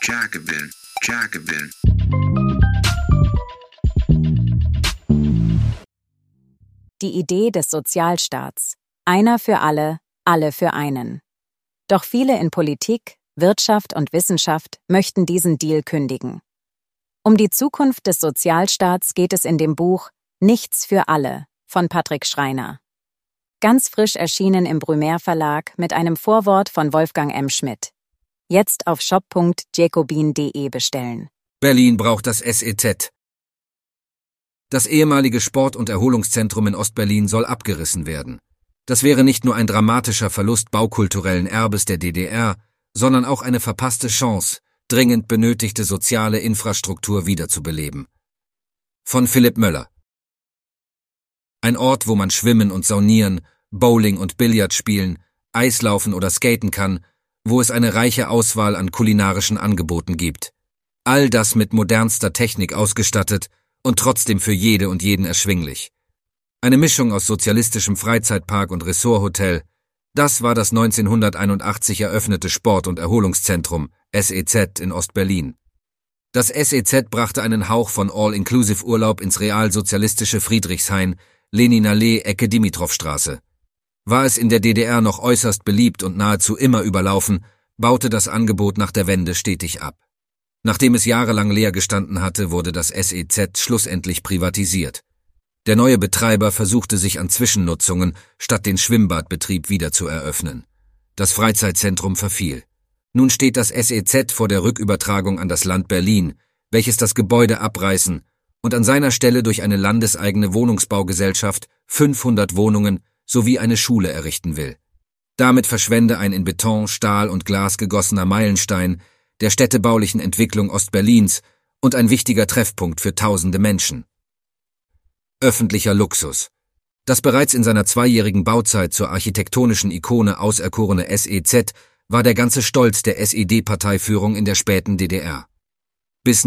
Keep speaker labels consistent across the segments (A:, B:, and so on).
A: Jacobin, Jacobin.
B: Die Idee des Sozialstaats. Einer für alle für einen. Doch viele in Politik, Wirtschaft und Wissenschaft möchten diesen Deal kündigen. Um die Zukunft des Sozialstaats geht es in dem Buch Nichts für alle von Patrick Schreiner. Ganz frisch erschienen im Brumaire Verlag mit einem Vorwort von Wolfgang M. Schmidt. Jetzt auf shop.jacobin.de bestellen.
C: Berlin braucht das SEZ. Das ehemalige Sport- und Erholungszentrum in Ostberlin soll abgerissen werden. Das wäre nicht nur ein dramatischer Verlust baukulturellen Erbes der DDR, sondern auch eine verpasste Chance, dringend benötigte soziale Infrastruktur wiederzubeleben. Von Philipp Möller. Ein Ort, wo man schwimmen und saunieren, Bowling und Billard spielen, Eislaufen oder skaten kann, wo es eine reiche Auswahl an kulinarischen Angeboten gibt. All das mit modernster Technik ausgestattet und trotzdem für jede und jeden erschwinglich. Eine Mischung aus sozialistischem Freizeitpark und Ressorthotel, das war das 1981 eröffnete Sport- und Erholungszentrum, SEZ in Ostberlin. Das SEZ brachte einen Hauch von All-Inclusive-Urlaub ins realsozialistische Friedrichshain, Leninallee, Ecke Dimitrovstraße. War es in der DDR noch äußerst beliebt und nahezu immer überlaufen, baute das Angebot nach der Wende stetig ab. Nachdem es jahrelang leer gestanden hatte, wurde das SEZ schlussendlich privatisiert. Der neue Betreiber versuchte sich an Zwischennutzungen, statt den Schwimmbadbetrieb wieder zu eröffnen. Das Freizeitzentrum verfiel. Nun steht das SEZ vor der Rückübertragung an das Land Berlin, welches das Gebäude abreißen und an seiner Stelle durch eine landeseigene Wohnungsbaugesellschaft 500 Wohnungen sowie eine Schule errichten will. Damit verschwende ein in Beton, Stahl und Glas gegossener Meilenstein der städtebaulichen Entwicklung Ostberlins und ein wichtiger Treffpunkt für tausende Menschen. Öffentlicher Luxus. Das bereits in seiner 2-jährigen Bauzeit zur architektonischen Ikone auserkorene SEZ war der ganze Stolz der SED-Parteiführung in der späten DDR. Bis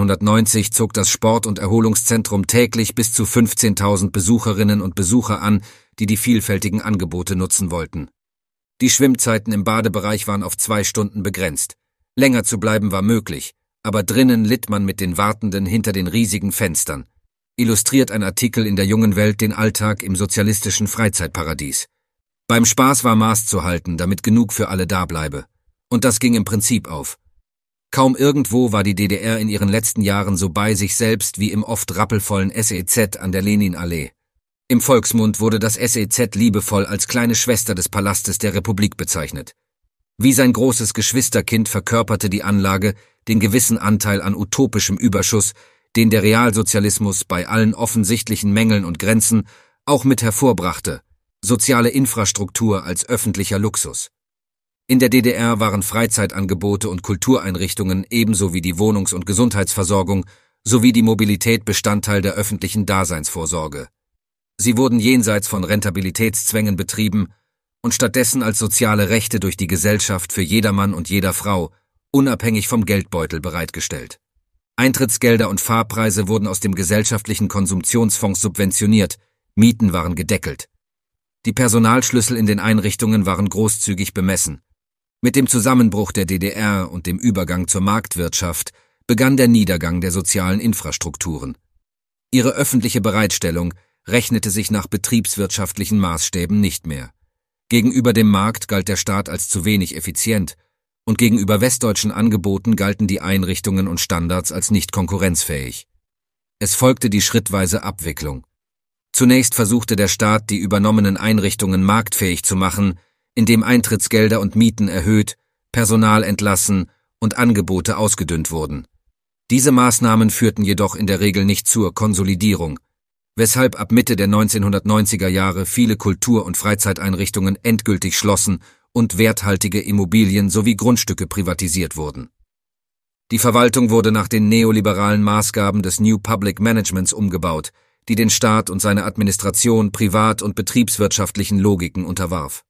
C: 1990 zog das Sport- und Erholungszentrum täglich bis zu 15.000 Besucherinnen und Besucher an, die die vielfältigen Angebote nutzen wollten. Die Schwimmzeiten im Badebereich waren auf 2 Stunden begrenzt. Länger zu bleiben war möglich, aber drinnen litt man mit den Wartenden hinter den riesigen Fenstern. Illustriert ein Artikel in der Jungen Welt den Alltag im sozialistischen Freizeitparadies. Beim Spaß war Maß zu halten, damit genug für alle da bleibe. Und das ging im Prinzip auf. Kaum irgendwo war die DDR in ihren letzten Jahren so bei sich selbst wie im oft rappelvollen SEZ an der Leninallee. Im Volksmund wurde das SEZ liebevoll als kleine Schwester des Palastes der Republik bezeichnet. Wie sein großes Geschwisterkind verkörperte die Anlage den gewissen Anteil an utopischem Überschuss, den der Realsozialismus bei allen offensichtlichen Mängeln und Grenzen auch mit hervorbrachte: soziale Infrastruktur als öffentlicher Luxus. In der DDR waren Freizeitangebote und Kultureinrichtungen ebenso wie die Wohnungs- und Gesundheitsversorgung sowie die Mobilität Bestandteil der öffentlichen Daseinsvorsorge. Sie wurden jenseits von Rentabilitätszwängen betrieben und stattdessen als soziale Rechte durch die Gesellschaft für jedermann und jeder Frau, unabhängig vom Geldbeutel, bereitgestellt. Eintrittsgelder und Fahrpreise wurden aus dem gesellschaftlichen Konsumptionsfonds subventioniert, Mieten waren gedeckelt. Die Personalschlüssel in den Einrichtungen waren großzügig bemessen. Mit dem Zusammenbruch der DDR und dem Übergang zur Marktwirtschaft begann der Niedergang der sozialen Infrastrukturen. Ihre öffentliche Bereitstellung rechnete sich nach betriebswirtschaftlichen Maßstäben nicht mehr. Gegenüber dem Markt galt der Staat als zu wenig effizient und gegenüber westdeutschen Angeboten galten die Einrichtungen und Standards als nicht konkurrenzfähig. Es folgte die schrittweise Abwicklung. Zunächst versuchte der Staat, die übernommenen Einrichtungen marktfähig zu machen, indem Eintrittsgelder und Mieten erhöht, Personal entlassen und Angebote ausgedünnt wurden. Diese Maßnahmen führten jedoch in der Regel nicht zur Konsolidierung, weshalb ab Mitte der 1990er Jahre viele Kultur- und Freizeiteinrichtungen endgültig schlossen und werthaltige Immobilien sowie Grundstücke privatisiert wurden. Die Verwaltung wurde nach den neoliberalen Maßgaben des New Public Managements umgebaut, die den Staat und seine Administration privat- und betriebswirtschaftlichen Logiken unterwarf.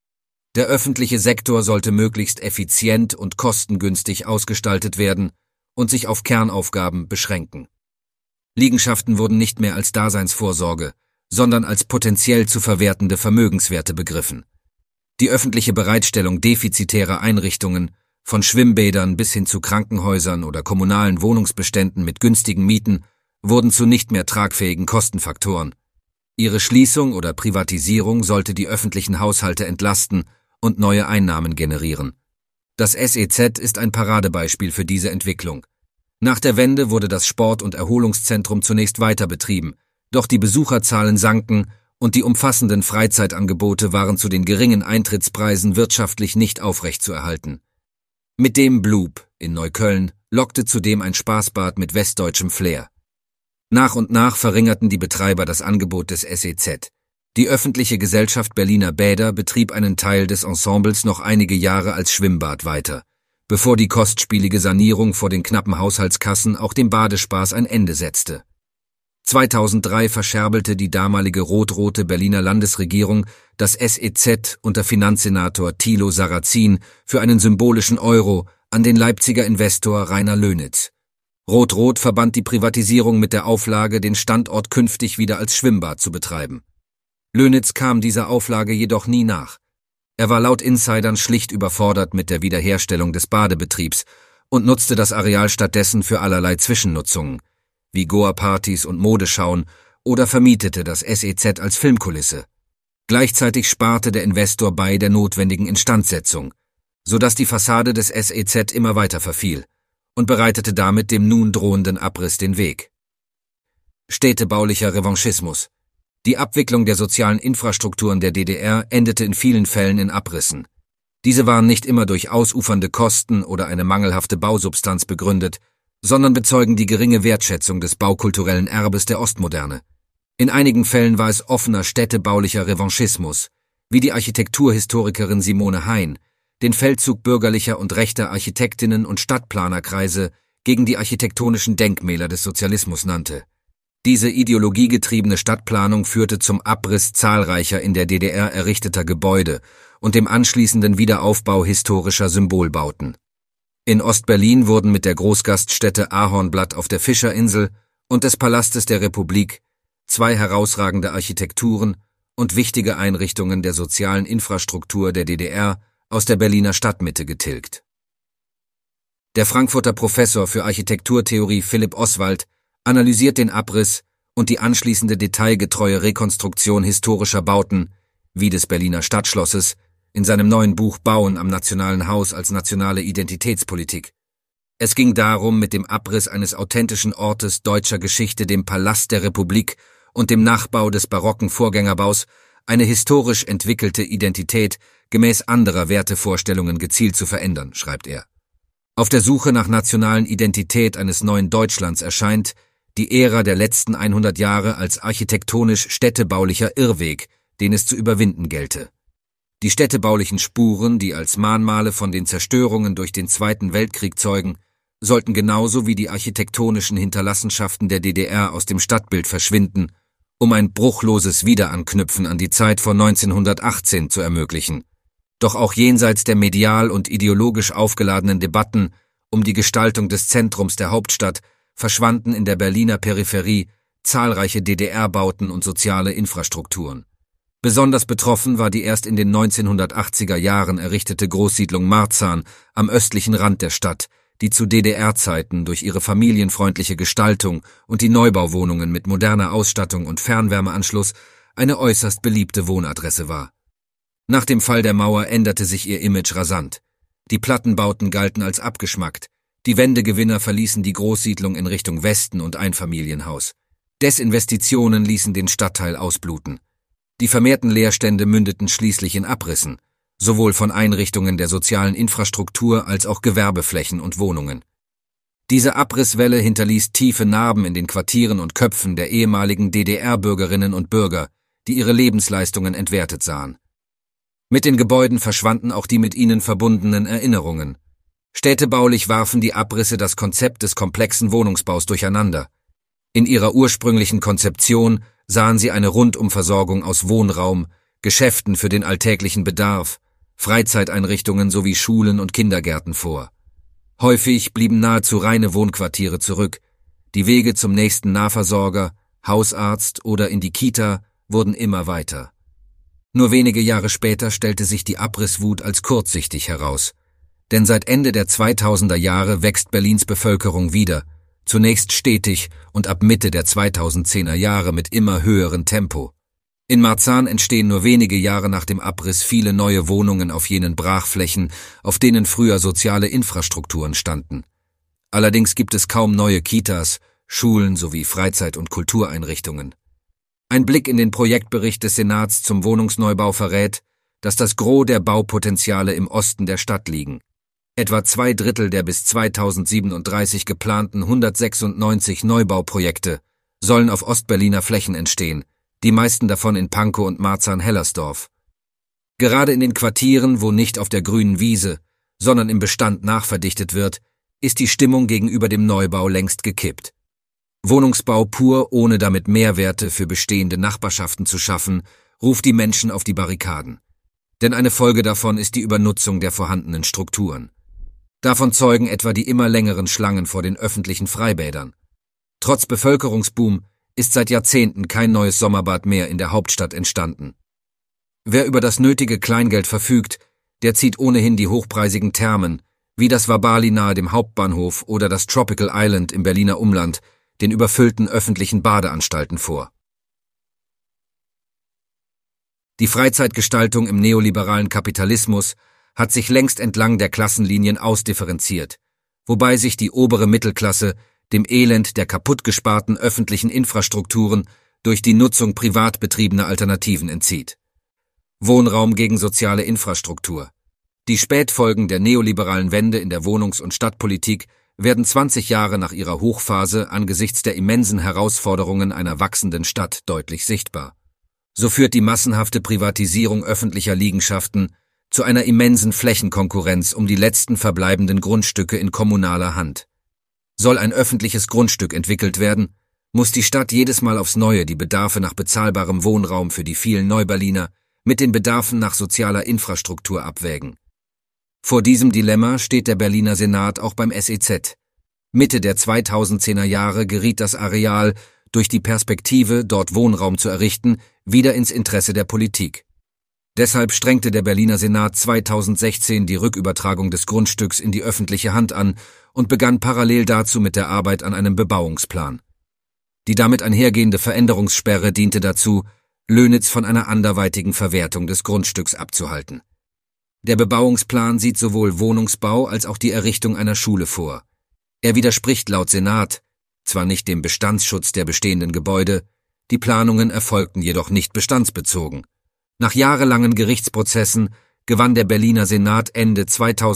C: Der öffentliche Sektor sollte möglichst effizient und kostengünstig ausgestaltet werden und sich auf Kernaufgaben beschränken. Liegenschaften wurden nicht mehr als Daseinsvorsorge, sondern als potenziell zu verwertende Vermögenswerte begriffen. Die öffentliche Bereitstellung defizitärer Einrichtungen Von Schwimmbädern bis hin zu Krankenhäusern oder kommunalen Wohnungsbeständen mit günstigen Mieten wurden zu nicht mehr tragfähigen Kostenfaktoren. Ihre Schließung oder Privatisierung sollte die öffentlichen Haushalte entlasten und neue Einnahmen generieren. Das SEZ ist ein Paradebeispiel für diese Entwicklung. Nach der Wende wurde das Sport- und Erholungszentrum zunächst weiter betrieben, doch die Besucherzahlen sanken und die umfassenden Freizeitangebote waren zu den geringen Eintrittspreisen wirtschaftlich nicht aufrechtzuerhalten. Mit dem Blub in Neukölln lockte zudem ein Spaßbad mit westdeutschem Flair. Nach und nach verringerten die Betreiber das Angebot des SEZ. Die öffentliche Gesellschaft Berliner Bäder betrieb einen Teil des Ensembles noch einige Jahre als Schwimmbad weiter, bevor die kostspielige Sanierung vor den knappen Haushaltskassen auch dem Badespaß ein Ende setzte. 2003 verscherbelt die damalige rot-rote Berliner Landesregierung das SEZ unter Finanzsenator Thilo Sarrazin für einen symbolischen Euro an den Leipziger Investor Rainer Löhnitz. Rot-Rot verband die Privatisierung mit der Auflage, den Standort künftig wieder als Schwimmbad zu betreiben. Löhnitz kam dieser Auflage jedoch nie nach. Er war laut Insidern schlicht überfordert mit der Wiederherstellung des Badebetriebs und nutzte das Areal stattdessen für allerlei Zwischennutzungen, wie Goa-Partys und Modeschauen, oder vermietete das SEZ als Filmkulisse. Gleichzeitig sparte der Investor bei der notwendigen Instandsetzung, sodass die Fassade des SEZ immer weiter verfiel und bereitete damit dem nun drohenden Abriss den Weg. Städtebaulicher Revanchismus. Die Abwicklung der sozialen Infrastrukturen der DDR endete in vielen Fällen in Abrissen. Diese waren nicht immer durch ausufernde Kosten oder eine mangelhafte Bausubstanz begründet, sondern bezeugen die geringe Wertschätzung des baukulturellen Erbes der Ostmoderne. In einigen Fällen war es offener städtebaulicher Revanchismus, wie die Architekturhistorikerin Simone Hein den Feldzug bürgerlicher und rechter Architektinnen und Stadtplanerkreise gegen die architektonischen Denkmäler des Sozialismus nannte. Diese ideologiegetriebene Stadtplanung führte zum Abriss zahlreicher in der DDR errichteter Gebäude und dem anschließenden Wiederaufbau historischer Symbolbauten. In Ostberlin wurden mit der Großgaststätte Ahornblatt auf der Fischerinsel und des Palastes der Republik zwei herausragende Architekturen und wichtige Einrichtungen der sozialen Infrastruktur der DDR aus der Berliner Stadtmitte getilgt. Der Frankfurter Professor für Architekturtheorie Philipp Oswald analysiert den Abriss und die anschließende detailgetreue Rekonstruktion historischer Bauten, wie des Berliner Stadtschlosses, in seinem neuen Buch Bauen am Nationalen Haus als nationale Identitätspolitik. Es ging darum, mit dem Abriss eines authentischen Ortes deutscher Geschichte, dem Palast der Republik und dem Nachbau des barocken Vorgängerbaus, eine historisch entwickelte Identität gemäß anderer Wertevorstellungen gezielt zu verändern, schreibt er. Auf der Suche nach nationalen Identität eines neuen Deutschlands erscheint die Ära der letzten 100 Jahre als architektonisch-städtebaulicher Irrweg, den es zu überwinden gelte. Die städtebaulichen Spuren, die als Mahnmale von den Zerstörungen durch den Zweiten Weltkrieg zeugen, sollten genauso wie die architektonischen Hinterlassenschaften der DDR aus dem Stadtbild verschwinden, um ein bruchloses Wiederanknüpfen an die Zeit vor 1918 zu ermöglichen. Doch auch jenseits der medial und ideologisch aufgeladenen Debatten um die Gestaltung des Zentrums der Hauptstadt verschwanden in der Berliner Peripherie zahlreiche DDR-Bauten und soziale Infrastrukturen. Besonders betroffen war die erst in den 1980er Jahren errichtete Großsiedlung Marzahn am östlichen Rand der Stadt, die zu DDR-Zeiten durch ihre familienfreundliche Gestaltung und die Neubauwohnungen mit moderner Ausstattung und Fernwärmeanschluss eine äußerst beliebte Wohnadresse war. Nach dem Fall der Mauer änderte sich ihr Image rasant. Die Plattenbauten galten als abgeschmackt, die Wendegewinner verließen die Großsiedlung in Richtung Westen und Einfamilienhaus. Desinvestitionen ließen den Stadtteil ausbluten. Die vermehrten Leerstände mündeten schließlich in Abrissen, sowohl von Einrichtungen der sozialen Infrastruktur als auch Gewerbeflächen und Wohnungen. Diese Abrisswelle hinterließ tiefe Narben in den Quartieren und Köpfen der ehemaligen DDR-Bürgerinnen und Bürger, die ihre Lebensleistungen entwertet sahen. Mit den Gebäuden verschwanden auch die mit ihnen verbundenen Erinnerungen. Städtebaulich warfen die Abrisse das Konzept des komplexen Wohnungsbaus durcheinander. In ihrer ursprünglichen Konzeption sahen sie eine Rundumversorgung aus Wohnraum, Geschäften für den alltäglichen Bedarf, Freizeiteinrichtungen sowie Schulen und Kindergärten vor. Häufig blieben nahezu reine Wohnquartiere zurück. Die Wege zum nächsten Nahversorger, Hausarzt oder in die Kita wurden immer weiter. Nur wenige Jahre später stellte sich die Abrisswut als kurzsichtig heraus. denn seit Ende der 2000er Jahre wächst Berlins Bevölkerung wieder, zunächst stetig und ab Mitte der 2010er Jahre mit immer höherem Tempo. In Marzahn entstehen nur wenige Jahre nach dem Abriss viele neue Wohnungen auf jenen Brachflächen, auf denen früher soziale Infrastrukturen standen. Allerdings gibt es kaum neue Kitas, Schulen sowie Freizeit- und Kultureinrichtungen. Ein Blick in den Projektbericht des Senats zum Wohnungsneubau verrät, dass das Gros der Baupotenziale im Osten der Stadt liegen. Etwa 2/3 der bis 2037 geplanten 196 Neubauprojekte sollen auf Ostberliner Flächen entstehen, die meisten davon in Pankow und Marzahn-Hellersdorf. Gerade in den Quartieren, wo nicht auf der grünen Wiese, sondern im Bestand nachverdichtet wird, ist die Stimmung gegenüber dem Neubau längst gekippt. Wohnungsbau pur, ohne damit Mehrwerte für bestehende Nachbarschaften zu schaffen, ruft die Menschen auf die Barrikaden. Denn eine Folge davon ist die Übernutzung der vorhandenen Strukturen. Davon zeugen etwa die immer längeren Schlangen vor den öffentlichen Freibädern. Trotz Bevölkerungsboom ist seit Jahrzehnten kein neues Sommerbad mehr in der Hauptstadt entstanden. Wer über das nötige Kleingeld verfügt, der zieht ohnehin die hochpreisigen Thermen, wie das Wabali nahe dem Hauptbahnhof oder das Tropical Island im Berliner Umland, den überfüllten öffentlichen Badeanstalten vor. Die Freizeitgestaltung im neoliberalen Kapitalismus hat sich längst entlang der Klassenlinien ausdifferenziert, wobei sich die obere Mittelklasse dem Elend der kaputtgesparten öffentlichen Infrastrukturen durch die Nutzung privat betriebener Alternativen entzieht. Wohnraum gegen soziale Infrastruktur. Die Spätfolgen der neoliberalen Wende in der Wohnungs- und Stadtpolitik werden 20 Jahre nach ihrer Hochphase angesichts der immensen Herausforderungen einer wachsenden Stadt deutlich sichtbar. So führt die massenhafte Privatisierung öffentlicher Liegenschaften zu einer immensen Flächenkonkurrenz um die letzten verbleibenden Grundstücke in kommunaler Hand. Soll ein öffentliches Grundstück entwickelt werden, muss die Stadt jedes Mal aufs Neue die Bedarfe nach bezahlbarem Wohnraum für die vielen Neuberliner mit den Bedarfen nach sozialer Infrastruktur abwägen. Vor diesem Dilemma steht der Berliner Senat auch beim SEZ. Mitte der 2010er Jahre geriet das Areal, durch die Perspektive, dort Wohnraum zu errichten, wieder ins Interesse der Politik. Deshalb strengte der Berliner Senat 2016 die Rückübertragung des Grundstücks in die öffentliche Hand an und begann parallel dazu mit der Arbeit an einem Bebauungsplan. Die damit einhergehende Veränderungssperre diente dazu, Löhnitz von einer anderweitigen Verwertung des Grundstücks abzuhalten. Der Bebauungsplan sieht sowohl Wohnungsbau als auch die Errichtung einer Schule vor. Er widerspricht laut Senat zwar nicht dem Bestandsschutz der bestehenden Gebäude, die Planungen erfolgten jedoch nicht bestandsbezogen. Nach jahrelangen Gerichtsprozessen gewann der Berliner Senat Ende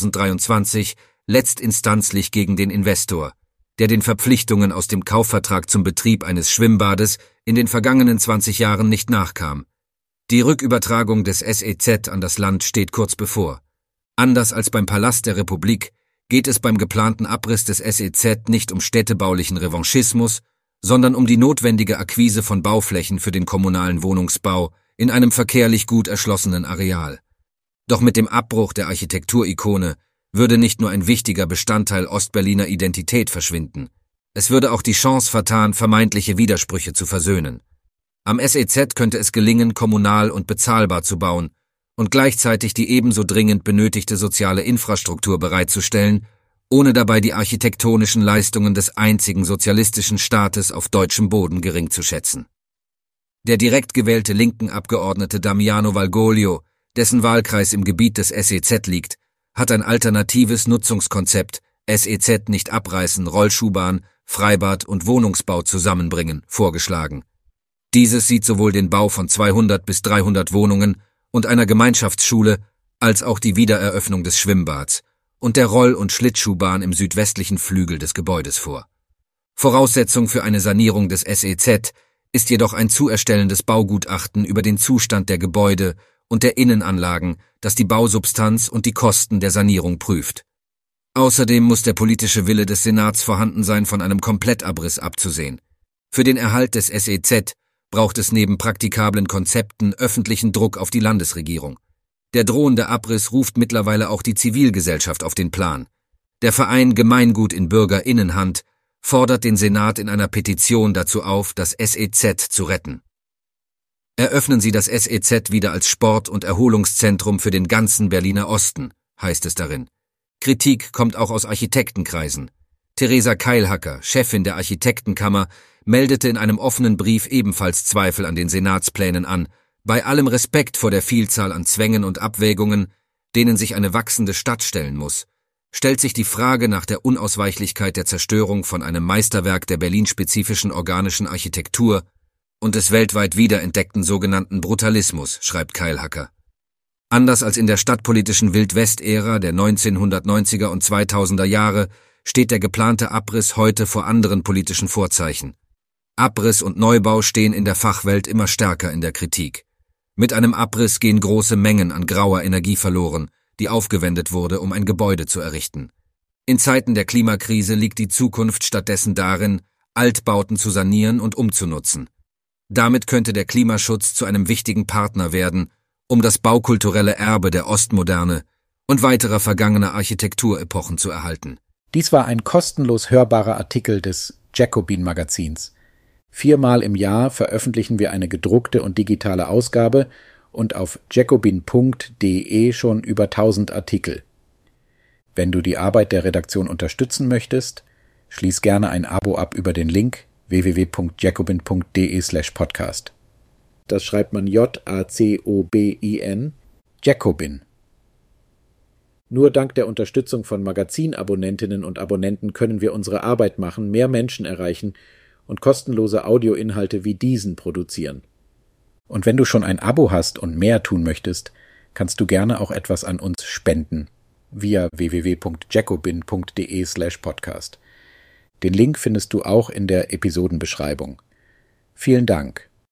C: 2023 letztinstanzlich gegen den Investor, der den Verpflichtungen aus dem Kaufvertrag zum Betrieb eines Schwimmbades in den vergangenen 20 Jahren nicht nachkam. Die Rückübertragung des SEZ an das Land steht kurz bevor. Anders als beim Palast der Republik geht es beim geplanten Abriss des SEZ nicht um städtebaulichen Revanchismus, sondern um die notwendige Akquise von Bauflächen für den kommunalen Wohnungsbau in einem verkehrlich gut erschlossenen Areal. Doch mit dem Abbruch der Architekturikone würde nicht nur ein wichtiger Bestandteil Ostberliner Identität verschwinden. Es würde auch die Chance vertan, vermeintliche Widersprüche zu versöhnen. Am SEZ könnte es gelingen, kommunal und bezahlbar zu bauen und gleichzeitig die ebenso dringend benötigte soziale Infrastruktur bereitzustellen, ohne dabei die architektonischen Leistungen des einzigen sozialistischen Staates auf deutschem Boden gering zu schätzen. Der direkt gewählte linken Abgeordnete Damiano Valgoglio, dessen Wahlkreis im Gebiet des SEZ liegt, hat ein alternatives Nutzungskonzept SEZ nicht abreißen, Rollschuhbahn, Freibad und Wohnungsbau zusammenbringen vorgeschlagen. Dieses sieht sowohl den Bau von 200 bis 300 Wohnungen und einer Gemeinschaftsschule als auch die Wiedereröffnung des Schwimmbads und der Roll- und Schlittschuhbahn im südwestlichen Flügel des Gebäudes vor. Voraussetzung für eine Sanierung des SEZ ist jedoch ein zu erstellendes Baugutachten über den Zustand der Gebäude und der Innenanlagen, das die Bausubstanz und die Kosten der Sanierung prüft. Außerdem muss der politische Wille des Senats vorhanden sein, von einem Komplettabriss abzusehen. Für den Erhalt des SEZ braucht es neben praktikablen Konzepten öffentlichen Druck auf die Landesregierung. Der drohende Abriss ruft mittlerweile auch die Zivilgesellschaft auf den Plan. Der Verein Gemeingut in BürgerInnenhand fordert den Senat in einer Petition dazu auf, das SEZ zu retten. Eröffnen Sie das SEZ wieder als Sport- und Erholungszentrum für den ganzen Berliner Osten, heißt es darin. Kritik kommt auch aus Architektenkreisen. Theresa Keilhacker, Chefin der Architektenkammer, meldete in einem offenen Brief ebenfalls Zweifel an den Senatsplänen an, bei allem Respekt vor der Vielzahl an Zwängen und Abwägungen, denen sich eine wachsende Stadt stellen muss, stellt sich die Frage nach der Unausweichlichkeit der Zerstörung von einem Meisterwerk der berlinspezifischen organischen Architektur und des weltweit wiederentdeckten sogenannten Brutalismus, schreibt Keilhacker. Anders als in der stadtpolitischen Wild-West-Ära der 1990er und 2000er Jahre steht der geplante Abriss heute vor anderen politischen Vorzeichen. Abriss und Neubau stehen in der Fachwelt immer stärker in der Kritik. Mit einem Abriss gehen große Mengen an grauer Energie verloren, die aufgewendet wurde, um ein Gebäude zu errichten. In Zeiten der Klimakrise liegt die Zukunft stattdessen darin, Altbauten zu sanieren und umzunutzen. Damit könnte der Klimaschutz zu einem wichtigen Partner werden, um das baukulturelle Erbe der Ostmoderne und weiterer vergangener Architekturepochen zu erhalten.
D: Dies war ein kostenlos hörbarer Artikel des Jacobin-Magazins. 4-mal im Jahr veröffentlichen wir eine gedruckte und digitale Ausgabe und auf jacobin.de schon über 1000 Artikel. Wenn du die Arbeit der Redaktion unterstützen möchtest, schließ gerne ein Abo ab über den Link www.jacobin.de/podcast. Das schreibt man Jacobin, Jacobin. Nur dank der Unterstützung von Magazinabonnentinnen und Abonnenten können wir unsere Arbeit machen, mehr Menschen erreichen und kostenlose Audioinhalte wie diesen produzieren. Und wenn du schon ein Abo hast und mehr tun möchtest, kannst du gerne auch etwas an uns spenden via www.jacobin.de/podcast. Den Link findest du auch in der Episodenbeschreibung. Vielen Dank.